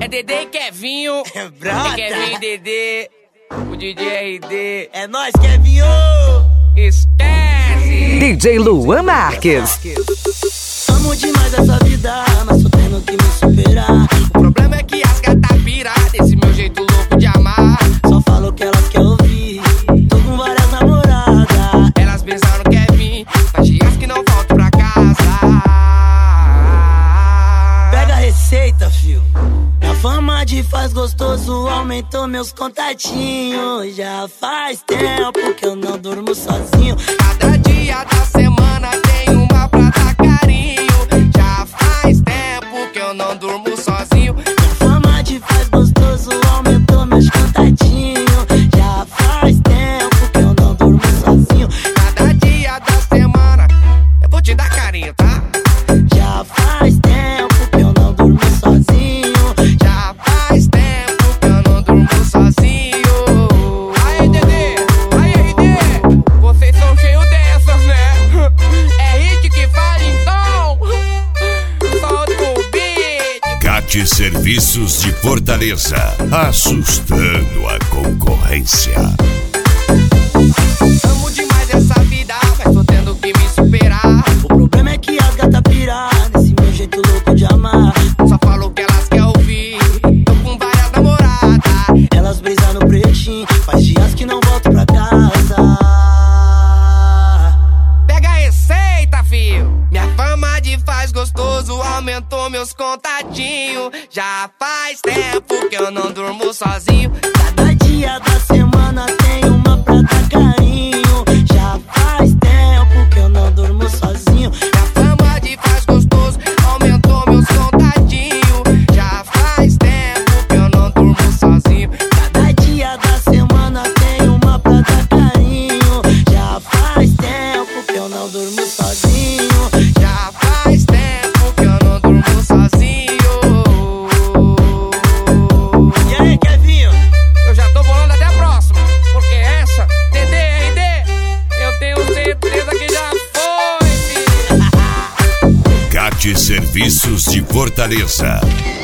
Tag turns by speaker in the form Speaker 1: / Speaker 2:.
Speaker 1: É Dedê e Kevinho. É Kevinho e Dedê. O DJ RD.
Speaker 2: É nóis, Kevinho!
Speaker 1: Esquece!
Speaker 3: DJ Luan Marques.
Speaker 2: Amo demais essa vida, mas tô tendo que me superar.
Speaker 1: O problema é que as gatas piram desse meu jeito louco de amar.
Speaker 2: Só falo o que elas querem ouvir. Tô com várias namoradas.
Speaker 1: Elas pensaram que é mim, mas dias que não volto pra casa.
Speaker 2: Pega a receita, fio. Minha fama de faz gostoso aumentou meus contatinhos. Já faz tempo que eu não durmo sozinho.
Speaker 1: Cada dia da semana tem uma pra dar carinho. Já faz tempo que eu não durmo sozinho.
Speaker 2: Minha fama de faz gostoso aumentou meus contatinhos. Já faz tempo que eu não durmo sozinho.
Speaker 1: Cada dia da semana eu vou te dar carinho, tá?
Speaker 2: Já faz tempo que eu não durmo sozinho.
Speaker 1: Já faz tempo que eu não durmo sozinho. Aí, Dedê, aí, RD, vocês são cheios dessas, né? É hit que fala então. Solta o beat.
Speaker 4: Cate Serviços de Fortaleza, assustando a concorrência.
Speaker 1: Amo demais essa vida, mas tô tendo que me superar.
Speaker 2: O problema é que as gatas piram nesse meu jeito louco de amar.
Speaker 1: Só falo o que elas querem ouvir. Tô com várias namoradas.
Speaker 2: Elas brisam no pretinho, faz dias que não volto pra casa.
Speaker 1: Pega a receita, fio. Minha fama de faz gostoso aumentou meus contatinhos. Já faz tempo que eu não durmo sozinho.
Speaker 2: Cada dia da semana tem uma pra dar carinho. Já faz tempo que eu não durmo sozinho.
Speaker 1: Minha fama de faz gostoso aumentou meus contatinhos. Já faz tempo que eu não durmo sozinho.
Speaker 2: Cada dia da semana tem uma pra dar carinho. Já faz tempo que eu não durmo sozinho.
Speaker 1: Já faz tempo que eu não durmo sozinho.
Speaker 2: E aí, Kevinho?
Speaker 1: Eu já tô bolando até a próxima, porque essa, Dedê, RD, eu tenho certeza que já foi, filho.
Speaker 4: Cate Serviços de Fortaleza.